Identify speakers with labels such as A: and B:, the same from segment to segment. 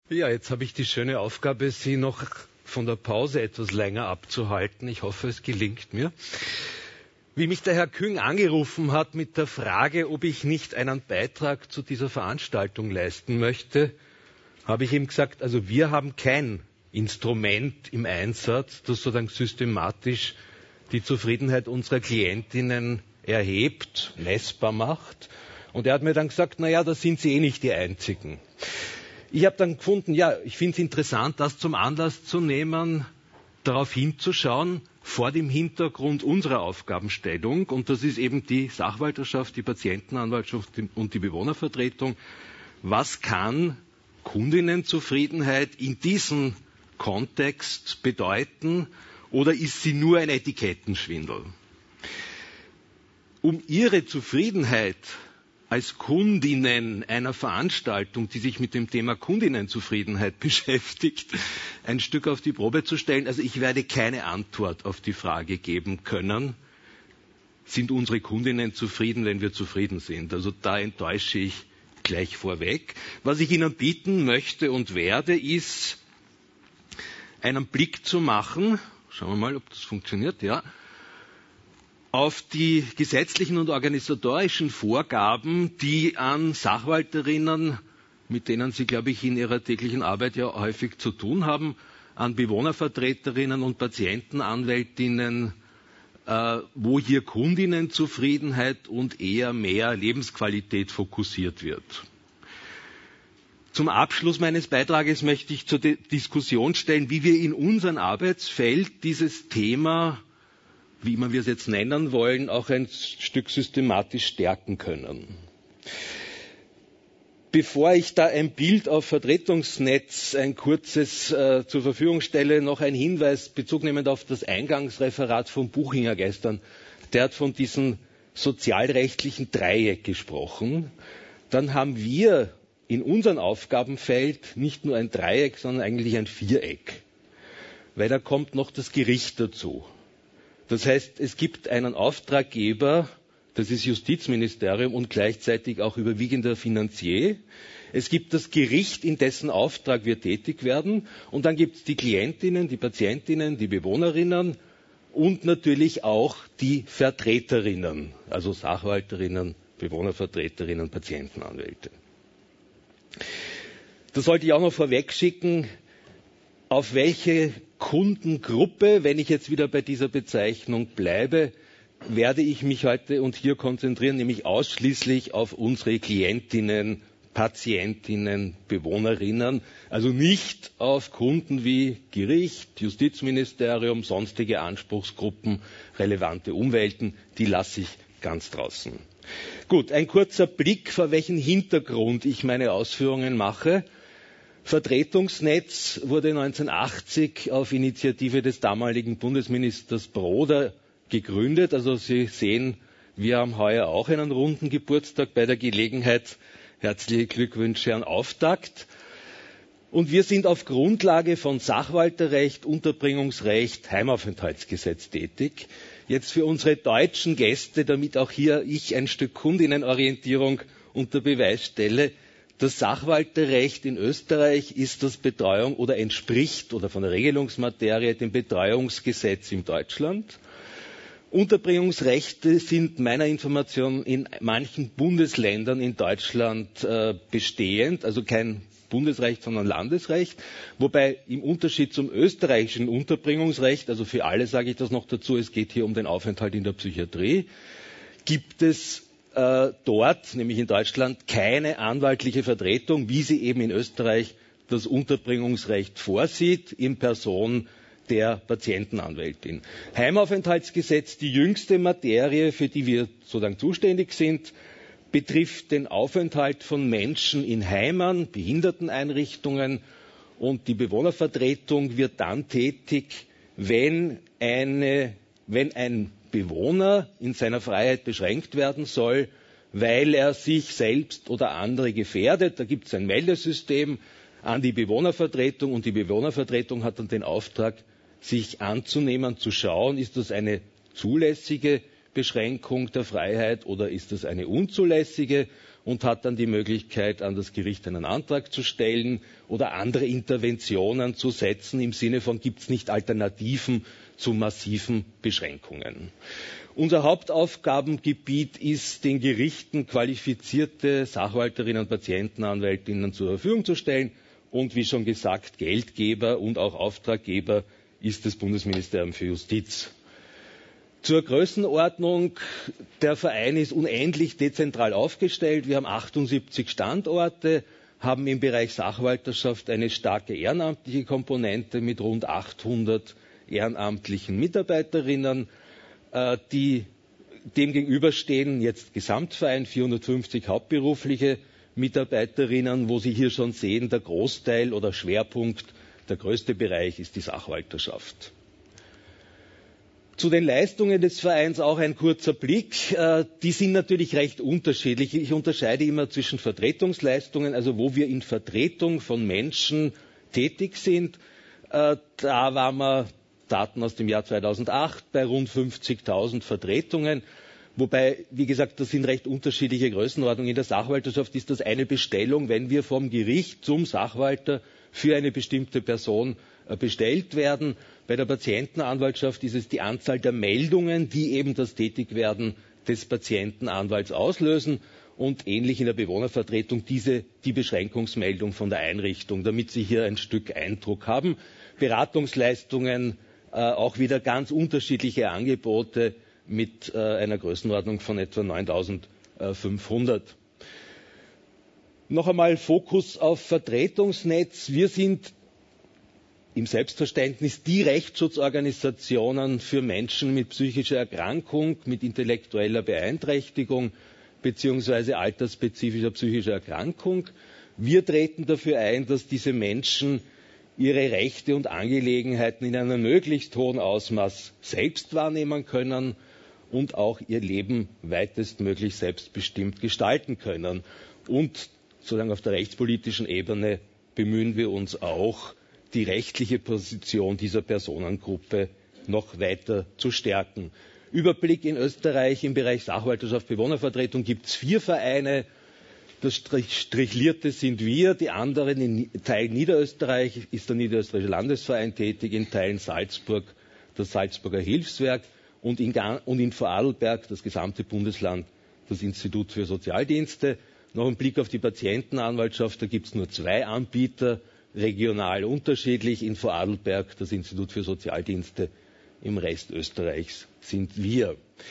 A: Ja, jetzt habe ich die schöne Aufgabe, Sie noch von der Pause etwas länger abzuhalten. Ich hoffe, es gelingt mir. Wie mich der Herr Küng angerufen hat mit der Frage, ob ich nicht einen Beitrag zu dieser Veranstaltung leisten möchte, habe ich ihm gesagt, also wir haben kein Instrument im Einsatz, das sozusagen systematisch die Zufriedenheit unserer Klientinnen erhebt, messbar macht. Und er hat mir dann gesagt, naja, da sind Sie eh nicht die Einzigen. Ich habe dann gefunden, ja, ich finde es interessant, das zum Anlass zu nehmen, darauf hinzuschauen, vor dem Hintergrund unserer Aufgabenstellung, und das ist eben die Sachwalterschaft, die Patientenanwaltschaft und die Bewohnervertretung. Was kann Kundinnenzufriedenheit in diesem Kontext bedeuten, oder ist sie nur ein Etikettenschwindel? Um Ihre Zufriedenheit als Kundinnen einer Veranstaltung, die sich mit dem Thema Kundinnenzufriedenheit beschäftigt, ein Stück auf die Probe zu stellen. Also ich werde keine Antwort auf die Frage geben können, sind unsere Kundinnen zufrieden, wenn wir zufrieden sind? Also da enttäusche ich gleich vorweg. Was ich Ihnen bieten möchte und werde, ist, einen Blick zu machen, schauen wir mal, ob das funktioniert, ja, auf die gesetzlichen und organisatorischen Vorgaben, die an Sachwalterinnen, mit denen Sie, glaube ich, in Ihrer täglichen Arbeit ja häufig zu tun haben, an Bewohnervertreterinnen und Patientenanwältinnen, wo hier Kundinnenzufriedenheit und eher mehr Lebensqualität fokussiert wird. Zum Abschluss meines Beitrages möchte ich zur Diskussion stellen, wie wir in unserem Arbeitsfeld dieses Thema, wie immer wir es jetzt nennen wollen, auch ein Stück systematisch stärken können. Bevor ich da ein Bild auf Vertretungsnetz, ein kurzes zur Verfügung stelle, noch ein Hinweis bezugnehmend auf das Eingangsreferat von Buchinger gestern. Der hat von diesem sozialrechtlichen Dreieck gesprochen. Dann haben wir in unserem Aufgabenfeld nicht nur ein Dreieck, sondern eigentlich ein Viereck. Weil da kommt noch das Gericht dazu. Das heißt, es gibt einen Auftraggeber, das ist Justizministerium und gleichzeitig auch überwiegender Finanzier. Es gibt das Gericht, in dessen Auftrag wir tätig werden. Und dann gibt es die Klientinnen, die Patientinnen, die Bewohnerinnen und natürlich auch die Vertreterinnen, also Sachwalterinnen, Bewohnervertreterinnen, Patientenanwälte. Das sollte ich auch noch vorweg schicken. Auf welche Kundengruppe, wenn ich jetzt wieder bei dieser Bezeichnung bleibe, werde ich mich heute und hier konzentrieren, nämlich ausschließlich auf unsere Klientinnen, Patientinnen, Bewohnerinnen, also nicht auf Kunden wie Gericht, Justizministerium, sonstige Anspruchsgruppen, relevante Umwelten, die lasse ich ganz draußen. Gut, ein kurzer Blick, vor welchem Hintergrund ich meine Ausführungen mache. Vertretungsnetz wurde 1980 auf Initiative des damaligen Bundesministers Broder gegründet. Also Sie sehen, wir haben heuer auch einen runden Geburtstag. Bei der Gelegenheit herzliche Glückwünsche an Auftakt. Und wir sind auf Grundlage von Sachwalterrecht, Unterbringungsrecht, Heimaufenthaltsgesetz tätig. Jetzt für unsere deutschen Gäste, damit auch hier ich ein Stück Kundinnenorientierung unter Beweis stelle. Das Sachwalterrecht in Österreich ist das Betreuung oder entspricht oder von der Regelungsmaterie dem Betreuungsgesetz in Deutschland. Unterbringungsrechte sind meiner Information in manchen Bundesländern in Deutschland bestehend, also kein Bundesrecht, sondern Landesrecht, wobei im Unterschied zum österreichischen Unterbringungsrecht, also für alle sage ich das noch dazu, es geht hier um den Aufenthalt in der Psychiatrie, gibt es dort, nämlich in Deutschland, keine anwaltliche Vertretung, wie sie eben in Österreich das Unterbringungsrecht vorsieht, in Person der Patientenanwältin. Heimaufenthaltsgesetz, die jüngste Materie, für die wir sozusagen zuständig sind, betrifft den Aufenthalt von Menschen in Heimen, Behinderteneinrichtungen, und die Bewohnervertretung wird dann tätig, wenn ein Bewohner in seiner Freiheit beschränkt werden soll, weil er sich selbst oder andere gefährdet. Da gibt es ein Meldesystem an die Bewohnervertretung und die Bewohnervertretung hat dann den Auftrag, sich anzunehmen, zu schauen, ist das eine zulässige Beschränkung der Freiheit oder ist das eine unzulässige? und hat dann die Möglichkeit, an das Gericht einen Antrag zu stellen oder andere Interventionen zu setzen, im Sinne von, gibt es nicht Alternativen zu massiven Beschränkungen. Unser Hauptaufgabengebiet ist, den Gerichten qualifizierte Sachwalterinnen und Patientenanwältinnen zur Verfügung zu stellen. Und wie schon gesagt, Geldgeber und auch Auftraggeber ist das Bundesministerium für Justiz. Zur Größenordnung: Der Verein ist unendlich dezentral aufgestellt. Wir haben 78 Standorte, haben im Bereich Sachwalterschaft eine starke ehrenamtliche Komponente mit rund 800 ehrenamtlichen Mitarbeiterinnen. Die dem gegenüberstehen jetzt Gesamtverein 450 hauptberufliche Mitarbeiterinnen, wo Sie hier schon sehen, der Großteil oder Schwerpunkt, der größte Bereich ist die Sachwalterschaft. Zu den Leistungen des Vereins auch ein kurzer Blick. Die sind natürlich recht unterschiedlich. Ich unterscheide immer zwischen Vertretungsleistungen, also wo wir in Vertretung von Menschen tätig sind. Da waren wir, Daten aus dem Jahr 2008, bei rund 50.000 Vertretungen. Wobei, wie gesagt, das sind recht unterschiedliche Größenordnungen. In der Sachwalterschaft ist das eine Bestellung, wenn wir vom Gericht zum Sachwalter für eine bestimmte Person bestellt werden. Bei der Patientenanwaltschaft ist es die Anzahl der Meldungen, die eben das Tätigwerden des Patientenanwalts auslösen, und ähnlich in der Bewohnervertretung die Beschränkungsmeldung von der Einrichtung, damit Sie hier ein Stück Eindruck haben. Beratungsleistungen, auch wieder ganz unterschiedliche Angebote mit einer Größenordnung von etwa 9.500. Noch einmal Fokus auf Vertretungsnetz. Wir sind im Selbstverständnis die Rechtsschutzorganisationen für Menschen mit psychischer Erkrankung, mit intellektueller Beeinträchtigung bzw. altersspezifischer psychischer Erkrankung. Wir treten dafür ein, dass diese Menschen ihre Rechte und Angelegenheiten in einem möglichst hohen Ausmaß selbst wahrnehmen können und auch ihr Leben weitestmöglich selbstbestimmt gestalten können. Und sozusagen auf der rechtspolitischen Ebene bemühen wir uns auch, die rechtliche Position dieser Personengruppe noch weiter zu stärken. Überblick: In Österreich im Bereich Sachwalterschaft, Bewohnervertretung gibt es 4 Vereine. Das Strichlierte sind wir, die anderen in Teilen Niederösterreich ist der Niederösterreichische Landesverein tätig, in Teilen Salzburg das Salzburger Hilfswerk und in Vorarlberg, das gesamte Bundesland, das Institut für Sozialdienste. Noch ein Blick auf die Patientenanwaltschaft: Da gibt es nur 2 Anbieter, regional unterschiedlich. In Vorarlberg das Institut für Sozialdienste, im Rest Österreichs sind wir.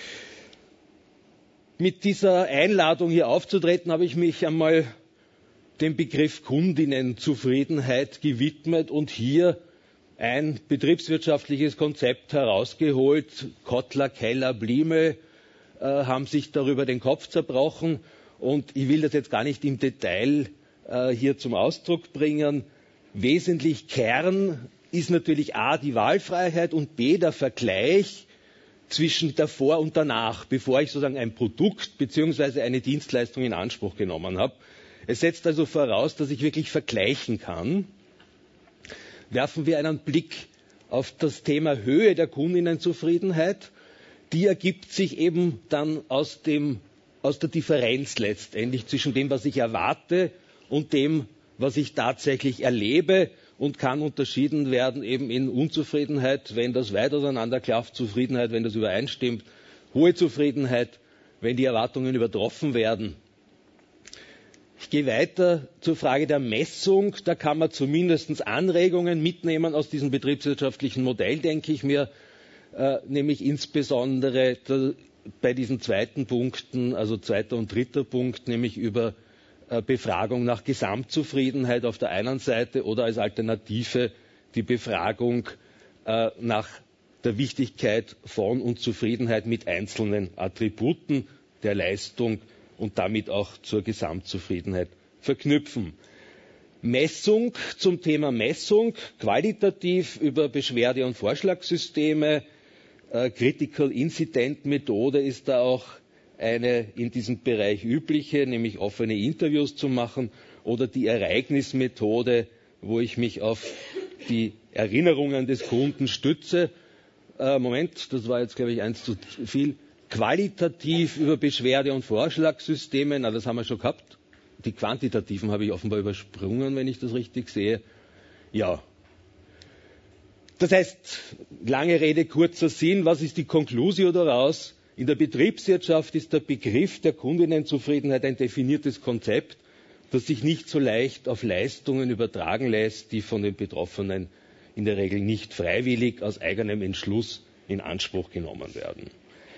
A: Mit dieser Einladung hier aufzutreten, habe ich mich einmal dem Begriff Kundinnenzufriedenheit gewidmet und hier ein betriebswirtschaftliches Konzept herausgeholt. Kotler, Keller, Blieme haben sich darüber den Kopf zerbrochen, und ich will das jetzt gar nicht im Detail hier zum Ausdruck bringen. Wesentlich Kern ist natürlich A, die Wahlfreiheit, und B, der Vergleich zwischen davor und danach, bevor ich sozusagen ein Produkt bzw. eine Dienstleistung in Anspruch genommen habe. Es setzt also voraus, dass ich wirklich vergleichen kann. Werfen wir einen Blick auf das Thema Höhe der Kundinnenzufriedenheit. Die ergibt sich eben dann aus der Differenz letztendlich zwischen dem, was ich erwarte, und dem, was ich tatsächlich erlebe, und kann unterschieden werden eben in Unzufriedenheit, wenn das weit auseinanderklafft, Zufriedenheit, wenn das übereinstimmt, hohe Zufriedenheit, wenn die Erwartungen übertroffen werden. Ich gehe weiter zur Frage der Messung. Da kann man zumindest Anregungen mitnehmen aus diesem betriebswirtschaftlichen Modell, denke ich mir, nämlich insbesondere bei diesen zweiten Punkten, also zweiter und dritter Punkt, nämlich über Befragung nach Gesamtzufriedenheit auf der einen Seite oder als Alternative die Befragung nach der Wichtigkeit von und Zufriedenheit mit einzelnen Attributen der Leistung und damit auch zur Gesamtzufriedenheit verknüpfen. Messung, zum Thema Messung, qualitativ über Beschwerde- und Vorschlagssysteme. Critical Incident Methode ist da auch eine in diesem Bereich übliche, nämlich offene Interviews zu machen, oder die Ereignismethode, wo ich mich auf die Erinnerungen des Kunden stütze. Moment, das war jetzt, glaube ich, eins zu viel. qualitativ über Beschwerde- und Vorschlagssysteme, na, das haben wir schon gehabt. Die quantitativen habe ich offenbar übersprungen, wenn ich das richtig sehe. Ja. Das heißt, lange Rede, kurzer Sinn, was ist die Conclusio daraus? In der Betriebswirtschaft ist der Begriff der Kundinnenzufriedenheit ein definiertes Konzept, das sich nicht so leicht auf Leistungen übertragen lässt, die von den Betroffenen in der Regel nicht freiwillig aus eigenem Entschluss in Anspruch genommen werden.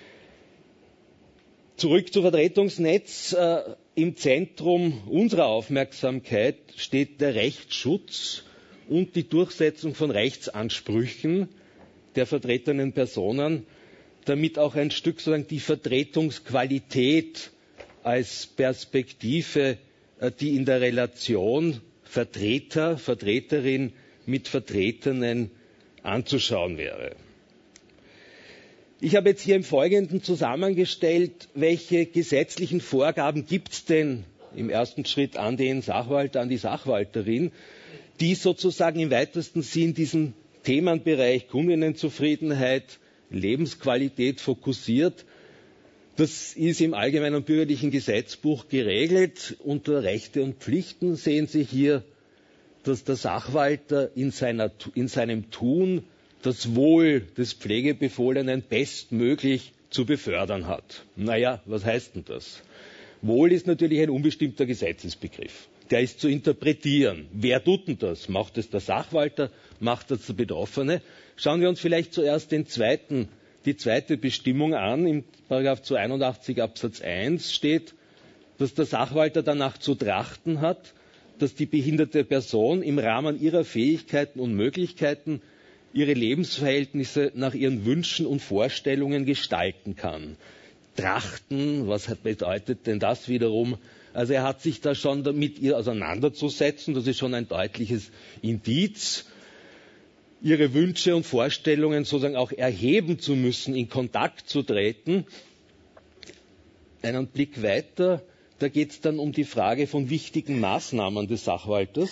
A: Zurück zu Vertretungsnetz. Im Zentrum unserer Aufmerksamkeit steht der Rechtsschutz und die Durchsetzung von Rechtsansprüchen der vertretenen Personen, damit auch ein Stück sozusagen die Vertretungsqualität als Perspektive, die in der Relation Vertreter, Vertreterin mit Vertretenen anzuschauen wäre. Ich habe jetzt hier im Folgenden zusammengestellt, welche gesetzlichen Vorgaben gibt es denn im ersten Schritt an den Sachwalter, an die Sachwalterin, die sozusagen im weitesten Sinn diesen Themenbereich Kundinnenzufriedenheit, Lebensqualität fokussiert. Das ist im Allgemeinen Bürgerlichen Gesetzbuch geregelt. Unter Rechte und Pflichten sehen Sie hier, dass der Sachwalter in seinem Tun das Wohl des Pflegebefohlenen bestmöglich zu befördern hat. Naja, was heißt denn das? Wohl ist natürlich ein unbestimmter Gesetzesbegriff. Der ist zu interpretieren. Wer tut denn das? Macht es der Sachwalter? Macht das der Betroffene? Schauen wir uns vielleicht zuerst die zweite Bestimmung an. Im § 281 Absatz 1 steht, dass der Sachwalter danach zu trachten hat, dass die behinderte Person im Rahmen ihrer Fähigkeiten und Möglichkeiten ihre Lebensverhältnisse nach ihren Wünschen und Vorstellungen gestalten kann. Trachten, was bedeutet denn das wiederum? Also er hat sich da schon mit ihr auseinanderzusetzen, das ist schon ein deutliches Indiz, ihre Wünsche und Vorstellungen sozusagen auch erheben zu müssen, in Kontakt zu treten. Einen Blick weiter, da geht es dann um die Frage von wichtigen Maßnahmen des Sachwalters,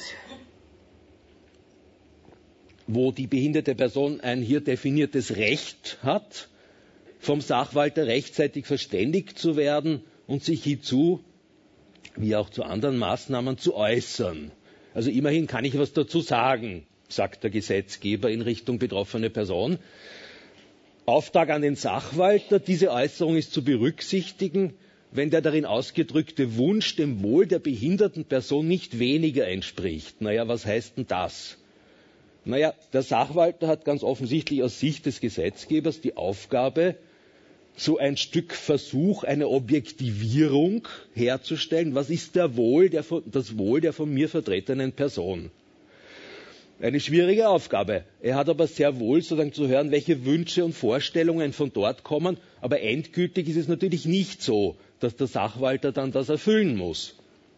A: wo die behinderte Person ein hier definiertes Recht hat, vom Sachwalter rechtzeitig verständigt zu werden und sich hierzu, wie auch zu anderen Maßnahmen, zu äußern. Also immerhin kann ich was dazu sagen, sagt der Gesetzgeber in Richtung betroffene Person. Auftrag an den Sachwalter, diese Äußerung ist zu berücksichtigen, wenn der darin ausgedrückte Wunsch dem Wohl der behinderten Person nicht weniger entspricht. Naja, was heißt denn das? Naja, der Sachwalter hat ganz offensichtlich aus Sicht des Gesetzgebers die Aufgabe, so ein Stück Versuch, eine Objektivierung herzustellen. Was ist das Wohl der von mir vertretenen Person? Eine schwierige Aufgabe. Er hat aber sehr wohl sozusagen zu hören, welche Wünsche und Vorstellungen von dort kommen. Aber endgültig ist es natürlich nicht so, dass der Sachwalter dann das erfüllen muss.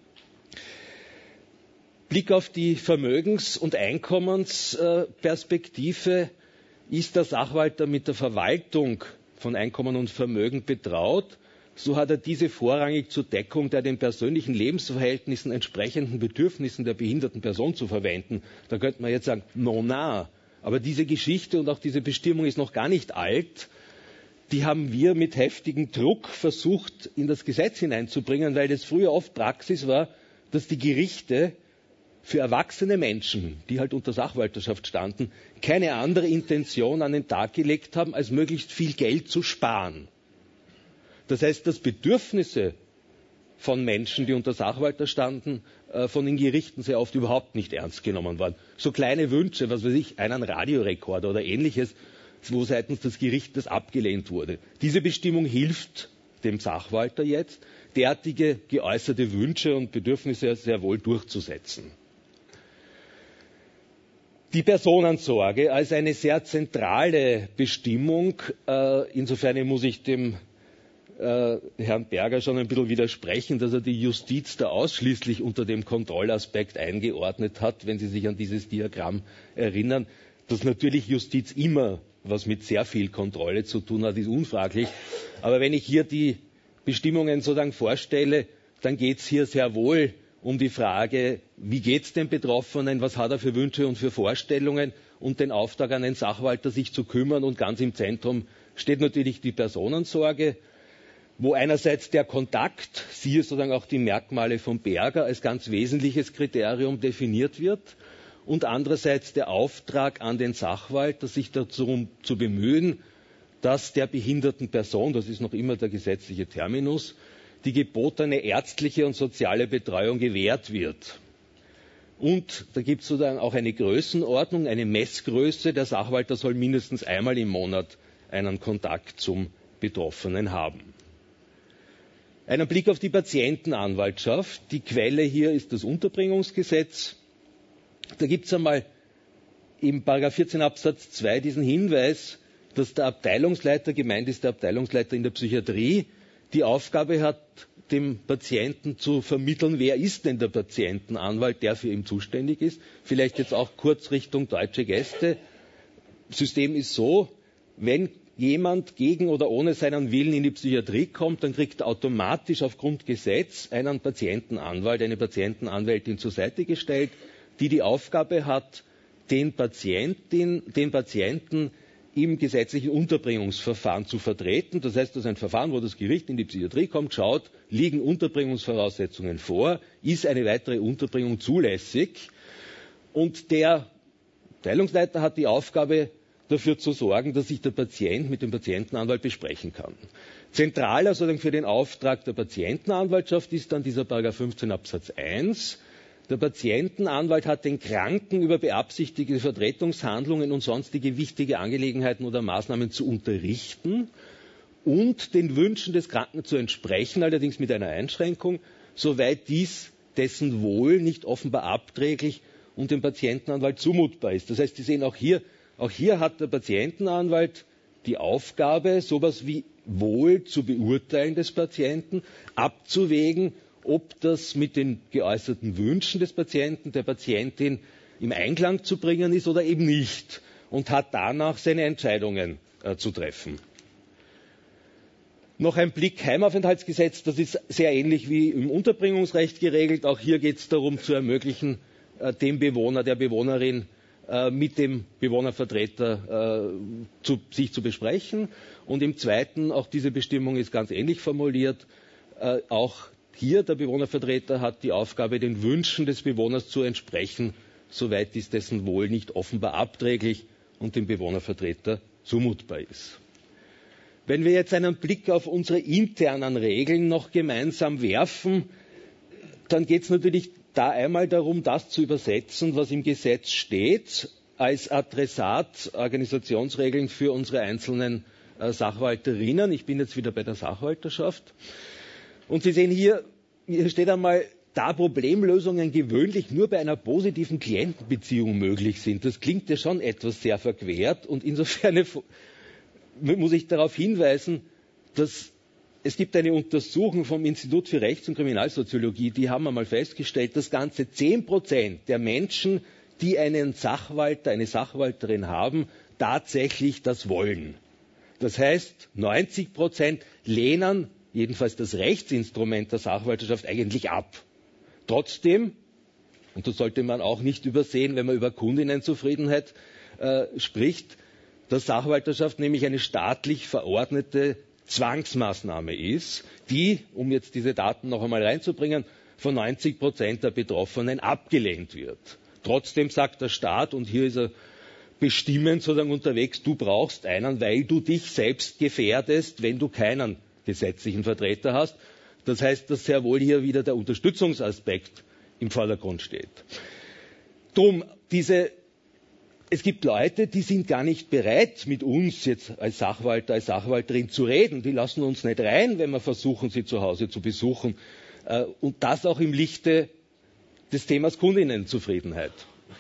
A: Blick auf die Vermögens- und Einkommensperspektive. Ist der Sachwalter mit der Verwaltung von Einkommen und Vermögen betraut, so hat er diese vorrangig zur Deckung der den persönlichen Lebensverhältnissen entsprechenden Bedürfnissen der behinderten Person zu verwenden. Da könnte man jetzt sagen, na, aber diese Geschichte und auch diese Bestimmung ist noch gar nicht alt. Die haben wir mit heftigem Druck versucht, in das Gesetz hineinzubringen, weil es früher oft Praxis war, dass die Gerichte für erwachsene Menschen, die halt unter Sachwalterschaft standen, keine andere Intention an den Tag gelegt haben, als möglichst viel Geld zu sparen. Das heißt, dass Bedürfnisse von Menschen, die unter Sachwalter standen, von den Gerichten sehr oft überhaupt nicht ernst genommen waren. So kleine Wünsche, was weiß ich, einen Radiorekorder oder ähnliches, wo seitens des Gerichtes abgelehnt wurde. Diese Bestimmung hilft dem Sachwalter jetzt, derartige geäußerte Wünsche und Bedürfnisse sehr wohl durchzusetzen. Die Personensorge als eine sehr zentrale Bestimmung, insofern muss ich dem Herrn Berger schon ein bisschen widersprechen, dass er die Justiz da ausschließlich unter dem Kontrollaspekt eingeordnet hat, wenn Sie sich an dieses Diagramm erinnern. Dass natürlich Justiz immer was mit sehr viel Kontrolle zu tun hat, ist unfraglich. Aber wenn ich hier die Bestimmungen sozusagen vorstelle, dann geht es hier sehr wohl um die Frage, wie geht es dem Betroffenen, was hat er für Wünsche und für Vorstellungen und den Auftrag an den Sachwalter, sich zu kümmern. Und ganz im Zentrum steht natürlich die Personensorge. wo einerseits der Kontakt, siehe sozusagen auch die Merkmale von Berger, als ganz wesentliches Kriterium definiert wird und andererseits der Auftrag an den Sachwalter, sich darum zu bemühen, dass der behinderten Person, das ist noch immer der gesetzliche Terminus, die gebotene ärztliche und soziale Betreuung gewährt wird. Und da gibt es sozusagen auch eine Größenordnung, eine Messgröße. Der Sachwalter soll mindestens einmal im Monat einen Kontakt zum Betroffenen haben. Einen Blick auf die Patientenanwaltschaft. Die Quelle hier ist das Unterbringungsgesetz. Da gibt es einmal im § 14 Absatz 2 diesen Hinweis, dass der Abteilungsleiter, gemeint ist der Abteilungsleiter in der Psychiatrie, die Aufgabe hat, dem Patienten zu vermitteln, wer ist denn der Patientenanwalt, der für ihn zuständig ist. Vielleicht jetzt auch kurz Richtung deutsche Gäste. System ist so, wenn jemand gegen oder ohne seinen Willen in die Psychiatrie kommt, dann kriegt er automatisch aufgrund Gesetz einen Patientenanwalt, eine Patientenanwältin zur Seite gestellt, die die Aufgabe hat, den Patienten im gesetzlichen Unterbringungsverfahren zu vertreten. Das heißt, das ist ein Verfahren, wo das Gericht in die Psychiatrie kommt, schaut, liegen Unterbringungsvoraussetzungen vor, ist eine weitere Unterbringung zulässig. Und der Abteilungsleiter hat die Aufgabe, dafür zu sorgen, dass sich der Patient mit dem Patientenanwalt besprechen kann. Zentraler sozusagen für den Auftrag der Patientenanwaltschaft ist dann dieser § 15 Absatz 1. Der Patientenanwalt hat den Kranken über beabsichtigte Vertretungshandlungen und sonstige wichtige Angelegenheiten oder Maßnahmen zu unterrichten und den Wünschen des Kranken zu entsprechen, allerdings mit einer Einschränkung, soweit dies dessen Wohl nicht offenbar abträglich und dem Patientenanwalt zumutbar ist. Das heißt, Sie sehen auch hier hat der Patientenanwalt die Aufgabe, sowas wie Wohl zu beurteilen des Patienten, abzuwägen, ob das mit den geäußerten Wünschen des Patienten, der Patientin im Einklang zu bringen ist oder eben nicht und hat danach seine Entscheidungen zu treffen. Noch ein Blick Heimaufenthaltsgesetz, das ist sehr ähnlich wie im Unterbringungsrecht geregelt. Auch hier geht es darum, zu ermöglichen, dem Bewohner, der Bewohnerin mit dem Bewohnervertreter sich zu besprechen. Und im Zweiten, auch diese Bestimmung ist ganz ähnlich formuliert, auch hier der Bewohnervertreter hat die Aufgabe, den Wünschen des Bewohners zu entsprechen, soweit dies dessen Wohl nicht offenbar abträglich und dem Bewohnervertreter zumutbar ist. Wenn wir jetzt einen Blick auf unsere internen Regeln noch gemeinsam werfen, dann geht es natürlich da einmal darum, das zu übersetzen, was im Gesetz steht, als Adressat Organisationsregeln für unsere einzelnen Sachwalterinnen. Ich bin jetzt wieder bei der Sachwalterschaft. Und Sie sehen hier steht einmal, da Problemlösungen gewöhnlich nur bei einer positiven Klientenbeziehung möglich sind. Das klingt ja schon etwas sehr verquert und insofern muss ich darauf hinweisen, dass es gibt eine Untersuchung vom Institut für Rechts- und Kriminalsoziologie, die haben einmal festgestellt, dass ganze 10% der Menschen, die einen Sachwalter, eine Sachwalterin haben, tatsächlich das wollen. Das heißt, 90% lehnen jedenfalls das Rechtsinstrument der Sachwalterschaft eigentlich ab. Trotzdem, und das sollte man auch nicht übersehen, wenn man über Kundinnenzufriedenheit spricht, dass Sachwalterschaft nämlich eine staatlich verordnete Zwangsmaßnahme ist, die, um jetzt diese Daten noch einmal reinzubringen, von 90% der Betroffenen abgelehnt wird. Trotzdem sagt der Staat, und hier ist er bestimmend sozusagen unterwegs, du brauchst einen, weil du dich selbst gefährdest, wenn du keinen gesetzlichen Vertreter hast. Das heißt, dass sehr wohl hier wieder der Unterstützungsaspekt im Vordergrund steht. Drum, es gibt Leute, die sind gar nicht bereit, mit uns jetzt als Sachwalter, als Sachwalterin zu reden. Die lassen uns nicht rein, wenn wir versuchen, sie zu Hause zu besuchen. Und das auch im Lichte des Themas Kundinnenzufriedenheit.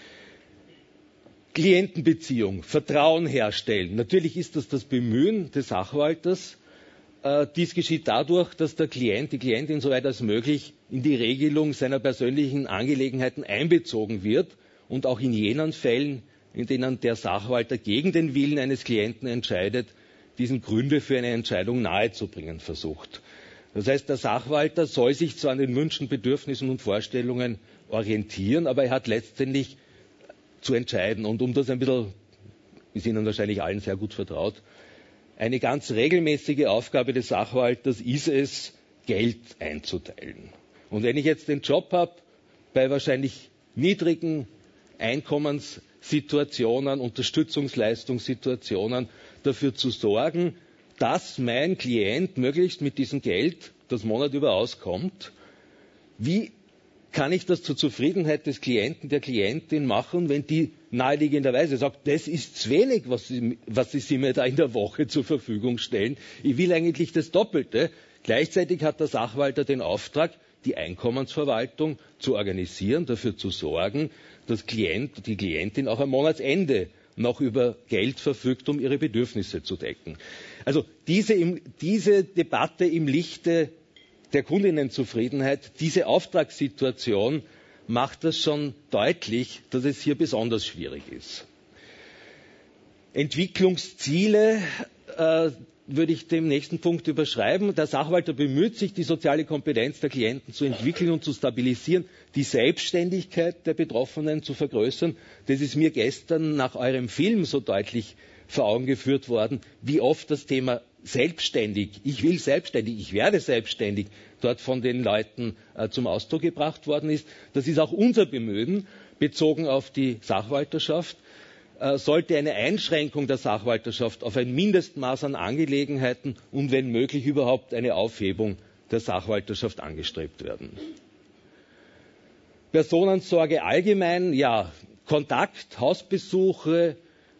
A: Klientenbeziehung, Vertrauen herstellen. Natürlich ist das Bemühen des Sachwalters. Dies geschieht dadurch, dass der Klient, die Klientin soweit als möglich in die Regelung seiner persönlichen Angelegenheiten einbezogen wird und auch in jenen Fällen, in denen der Sachwalter gegen den Willen eines Klienten entscheidet, diesen Gründe für eine Entscheidung nahezubringen versucht. Das heißt, der Sachwalter soll sich zwar an den Wünschen, Bedürfnissen und Vorstellungen orientieren, aber er hat letztendlich zu entscheiden. Und um das ein bisschen, ist Ihnen wahrscheinlich allen sehr gut vertraut, eine ganz regelmäßige Aufgabe des Sachwalters ist es, Geld einzuteilen. Und wenn ich jetzt den Job habe, bei wahrscheinlich niedrigen Einkommenssituationen, Unterstützungsleistungssituationen, dafür zu sorgen, dass mein Klient möglichst mit diesem Geld das Monat über auskommt, wie kann ich das zur Zufriedenheit des Klienten, der Klientin machen, wenn die naheliegenderweise sagt, das ist zu wenig, was Sie mir da in der Woche zur Verfügung stellen. Ich will eigentlich das Doppelte. Gleichzeitig hat der Sachwalter den Auftrag, die Einkommensverwaltung zu organisieren, dafür zu sorgen, dass Klient, die Klientin auch am Monatsende noch über Geld verfügt, um ihre Bedürfnisse zu decken. Also diese Debatte im Lichte der Kundinnenzufriedenheit, diese Auftragssituation macht das schon deutlich, dass es hier besonders schwierig ist. Entwicklungsziele würde ich dem nächsten Punkt überschreiben. Der Sachwalter bemüht sich, die soziale Kompetenz der Klienten zu entwickeln und zu stabilisieren, die Selbstständigkeit der Betroffenen zu vergrößern. Das ist mir gestern nach eurem Film so deutlich vor Augen geführt worden, wie oft das Thema selbstständig, ich will selbstständig, ich werde selbstständig, dort von den Leuten zum Ausdruck gebracht worden ist. Das ist auch unser Bemühen, bezogen auf die Sachwalterschaft. Sollte eine Einschränkung der Sachwalterschaft auf ein Mindestmaß an Angelegenheiten und wenn möglich überhaupt eine Aufhebung der Sachwalterschaft angestrebt werden. Personensorge allgemein, ja, Kontakt, Hausbesuche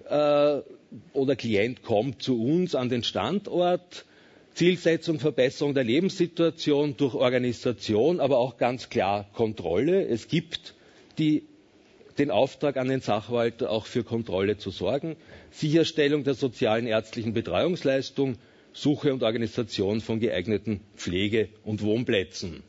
A: oder Klient kommt zu uns an den Standort, Zielsetzung, Verbesserung der Lebenssituation durch Organisation, aber auch ganz klar Kontrolle. Es gibt den Auftrag an den Sachwalter, auch für Kontrolle zu sorgen, Sicherstellung der sozialen ärztlichen Betreuungsleistung, Suche und Organisation von geeigneten Pflege- und Wohnplätzen.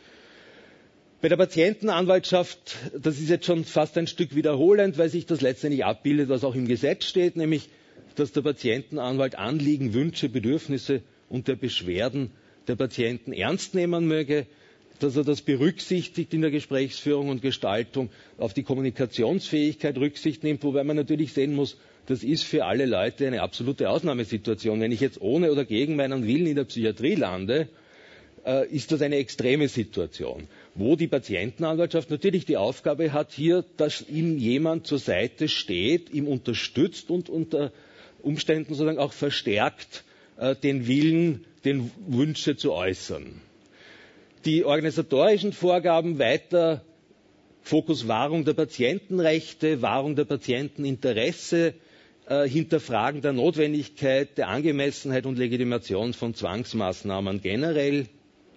A: Bei der Patientenanwaltschaft, das ist jetzt schon fast ein Stück wiederholend, weil sich das letztendlich abbildet, was auch im Gesetz steht, nämlich, dass der Patientenanwalt Anliegen, Wünsche, Bedürfnisse und der Beschwerden der Patienten ernst nehmen möge, dass er das berücksichtigt in der Gesprächsführung und Gestaltung, auf die Kommunikationsfähigkeit Rücksicht nimmt, wobei man natürlich sehen muss, das ist für alle Leute eine absolute Ausnahmesituation. Wenn ich jetzt ohne oder gegen meinen Willen in der Psychiatrie lande, ist das eine extreme Situation, wo die Patientenanwaltschaft natürlich die Aufgabe hat, hier, dass ihm jemand zur Seite steht, ihm unterstützt und unter Umständen sozusagen auch verstärkt den Willen, den Wünsche zu äußern. Die organisatorischen Vorgaben weiter Fokus Wahrung der Patientenrechte, Wahrung der Patienteninteresse, Hinterfragen der Notwendigkeit, der Angemessenheit und Legitimation von Zwangsmaßnahmen generell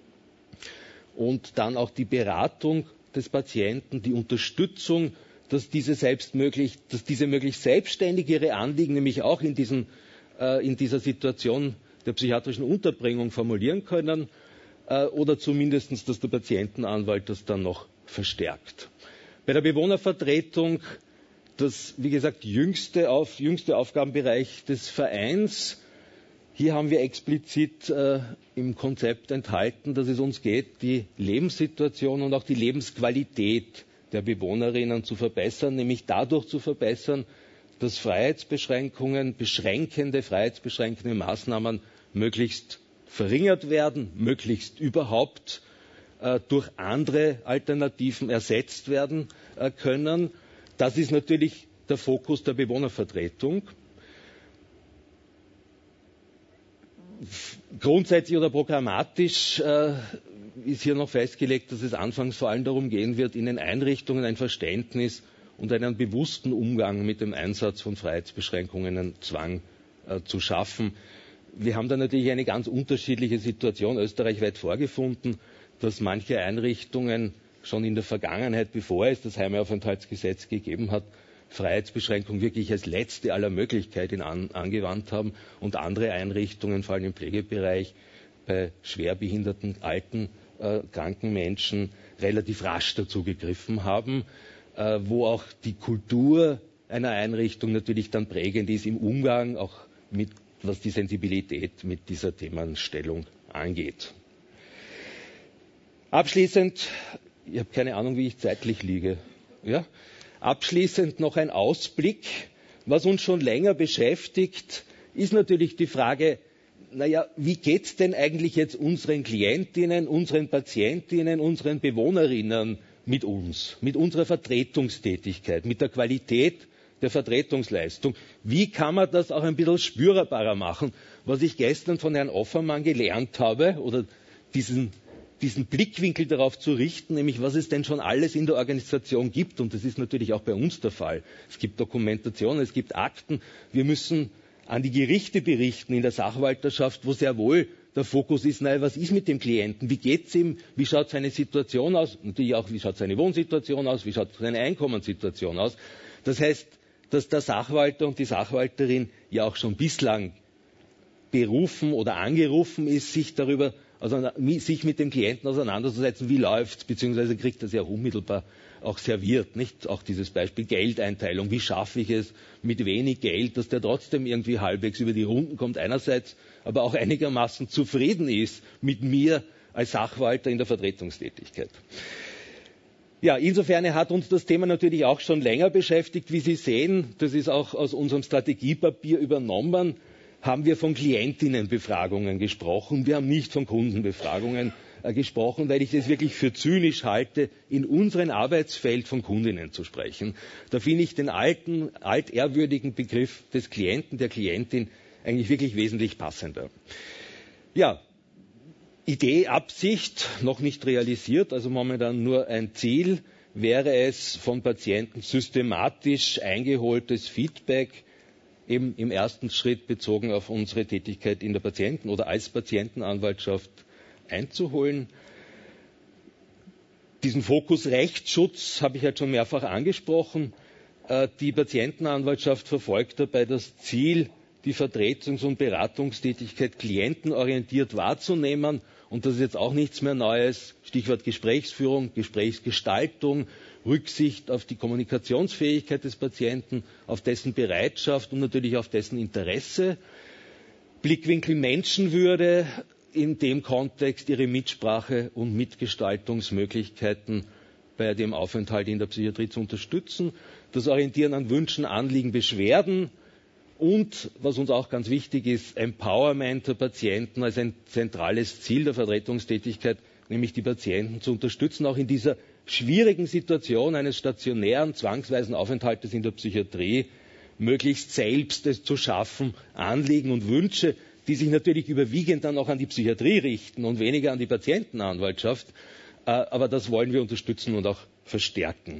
A: und dann auch die Beratung des Patienten, die Unterstützung, dass diese möglichst selbstständig ihre Anliegen nämlich auch in dieser Situation der psychiatrischen Unterbringung formulieren können. Oder zumindest, dass der Patientenanwalt das dann noch verstärkt. Bei der Bewohnervertretung, das, wie gesagt, jüngste Aufgabenbereich des Vereins. Hier haben wir explizit im Konzept enthalten, dass es uns geht, die Lebenssituation und auch die Lebensqualität der Bewohnerinnen zu verbessern, nämlich dadurch zu verbessern, dass beschränkende freiheitsbeschränkende Maßnahmen möglichst verringert werden, möglichst überhaupt durch andere Alternativen ersetzt werden können. Das ist natürlich der Fokus der Bewohnervertretung. Grundsätzlich oder programmatisch ist hier noch festgelegt, dass es anfangs vor allem darum gehen wird, in den Einrichtungen ein Verständnis und einen bewussten Umgang mit dem Einsatz von Freiheitsbeschränkungen und Zwang zu schaffen. Wir haben da natürlich eine ganz unterschiedliche Situation österreichweit vorgefunden, dass manche Einrichtungen schon in der Vergangenheit, bevor es das Heimaufenthaltsgesetz gegeben hat, Freiheitsbeschränkung wirklich als letzte aller Möglichkeiten angewandt haben und andere Einrichtungen, vor allem im Pflegebereich, bei schwerbehinderten, alten, kranken Menschen relativ rasch dazu gegriffen haben, wo auch die Kultur einer Einrichtung natürlich dann prägend ist im Umgang, auch mit was die Sensibilität mit dieser Themenstellung angeht. Abschließend, ich habe keine Ahnung, wie ich zeitlich liege. Ja? Abschließend noch ein Ausblick. Was uns schon länger beschäftigt, ist natürlich die Frage, naja, wie geht's denn eigentlich jetzt unseren Klientinnen, unseren Patientinnen, unseren Bewohnerinnen mit uns, mit unserer Vertretungstätigkeit, mit der Qualität der Vertretungsleistung? Wie kann man das auch ein bisschen spürbarer machen? Was ich gestern von Herrn Offermann gelernt habe, oder diesen Blickwinkel darauf zu richten, nämlich was es denn schon alles in der Organisation gibt. Und das ist natürlich auch bei uns der Fall. Es gibt Dokumentationen, es gibt Akten. Wir müssen an die Gerichte berichten in der Sachwalterschaft, wo sehr wohl der Fokus ist, naja, was ist mit dem Klienten? Wie geht's ihm? Wie schaut seine Situation aus? Natürlich auch, wie schaut seine Wohnsituation aus? Wie schaut seine Einkommenssituation aus? Das heißt, dass der Sachwalter und die Sachwalterin ja auch schon bislang berufen oder angerufen ist, sich mit dem Klienten auseinanderzusetzen, wie läuft's, beziehungsweise kriegt das ja unmittelbar auch serviert, nicht? Auch dieses Beispiel Geldeinteilung, wie schaffe ich es mit wenig Geld, dass der trotzdem irgendwie halbwegs über die Runden kommt einerseits, aber auch einigermaßen zufrieden ist mit mir als Sachwalter in der Vertretungstätigkeit. Ja, insofern hat uns das Thema natürlich auch schon länger beschäftigt. Wie Sie sehen, das ist auch aus unserem Strategiepapier übernommen, haben wir von Klientinnenbefragungen gesprochen. Wir haben nicht von Kundenbefragungen gesprochen, weil ich es wirklich für zynisch halte, in unserem Arbeitsfeld von Kundinnen zu sprechen. Da finde ich den altehrwürdigen Begriff des Klienten, der Klientin eigentlich wirklich wesentlich passender. Ja, Idee, Absicht, noch nicht realisiert, also momentan nur ein Ziel, wäre es, von Patienten systematisch eingeholtes Feedback eben im ersten Schritt bezogen auf unsere Tätigkeit in der Patienten- oder als Patientenanwaltschaft einzuholen. Diesen Fokus Rechtsschutz habe ich jetzt schon mehrfach angesprochen. Die Patientenanwaltschaft verfolgt dabei das Ziel, die Vertretungs- und Beratungstätigkeit klientenorientiert wahrzunehmen. Und das ist jetzt auch nichts mehr Neues. Stichwort Gesprächsführung, Gesprächsgestaltung, Rücksicht auf die Kommunikationsfähigkeit des Patienten, auf dessen Bereitschaft und natürlich auf dessen Interesse. Blickwinkel Menschenwürde, in dem Kontext ihre Mitsprache und Mitgestaltungsmöglichkeiten bei dem Aufenthalt in der Psychiatrie zu unterstützen. Das Orientieren an Wünschen, Anliegen, Beschwerden. Und, was uns auch ganz wichtig ist, Empowerment der Patienten als ein zentrales Ziel der Vertretungstätigkeit, nämlich die Patienten zu unterstützen, auch in dieser schwierigen Situation eines stationären, zwangsweisen Aufenthaltes in der Psychiatrie, möglichst selbst es zu schaffen, Anliegen und Wünsche, die sich natürlich überwiegend dann auch an die Psychiatrie richten und weniger an die Patientenanwaltschaft. Aber das wollen wir unterstützen und auch verstärken.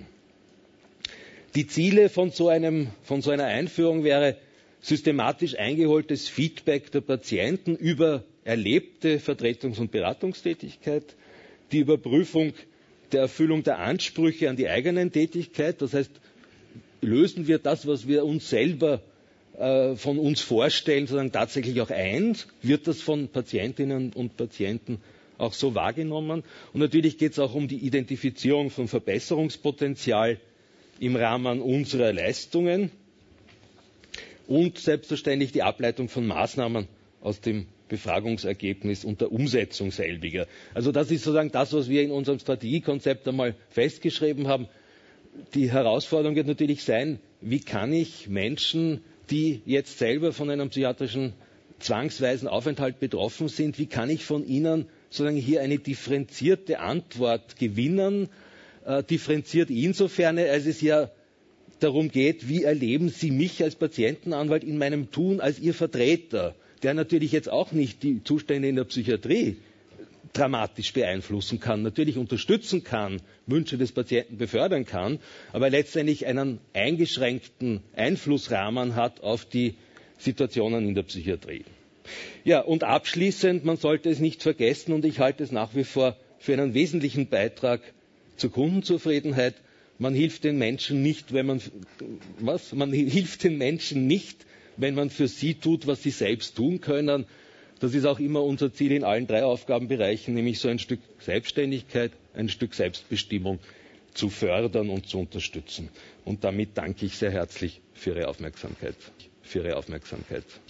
A: Die Ziele von so einer Einführung wäre, systematisch eingeholtes Feedback der Patienten über erlebte Vertretungs- und Beratungstätigkeit, die Überprüfung der Erfüllung der Ansprüche an die eigenen Tätigkeit, das heißt, lösen wir das, was wir uns selber von uns vorstellen, sozusagen tatsächlich auch ein, wird das von Patientinnen und Patienten auch so wahrgenommen. Und natürlich geht es auch um die Identifizierung von Verbesserungspotenzial im Rahmen unserer Leistungen und selbstverständlich die Ableitung von Maßnahmen aus dem Befragungsergebnis und der Umsetzung selbiger. Also das ist sozusagen das, was wir in unserem Strategiekonzept einmal festgeschrieben haben. Die Herausforderung wird natürlich sein, wie kann ich Menschen, die jetzt selber von einem psychiatrischen zwangsweisen Aufenthalt betroffen sind, wie kann ich von ihnen sozusagen hier eine differenzierte Antwort gewinnen? Differenziert insofern, als es ja darum geht, wie erleben Sie mich als Patientenanwalt in meinem Tun als Ihr Vertreter, der natürlich jetzt auch nicht die Zustände in der Psychiatrie dramatisch beeinflussen kann, natürlich unterstützen kann, Wünsche des Patienten befördern kann, aber letztendlich einen eingeschränkten Einflussrahmen hat auf die Situationen in der Psychiatrie. Ja, und abschließend, man sollte es nicht vergessen, und ich halte es nach wie vor für einen wesentlichen Beitrag zur Kundenzufriedenheit, man hilft den Menschen nicht, wenn man für sie tut, was sie selbst tun können. Das ist auch immer unser Ziel in allen 3 Aufgabenbereichen, nämlich so ein Stück Selbstständigkeit, ein Stück Selbstbestimmung zu fördern und zu unterstützen. Und damit danke ich sehr herzlich für Ihre Aufmerksamkeit.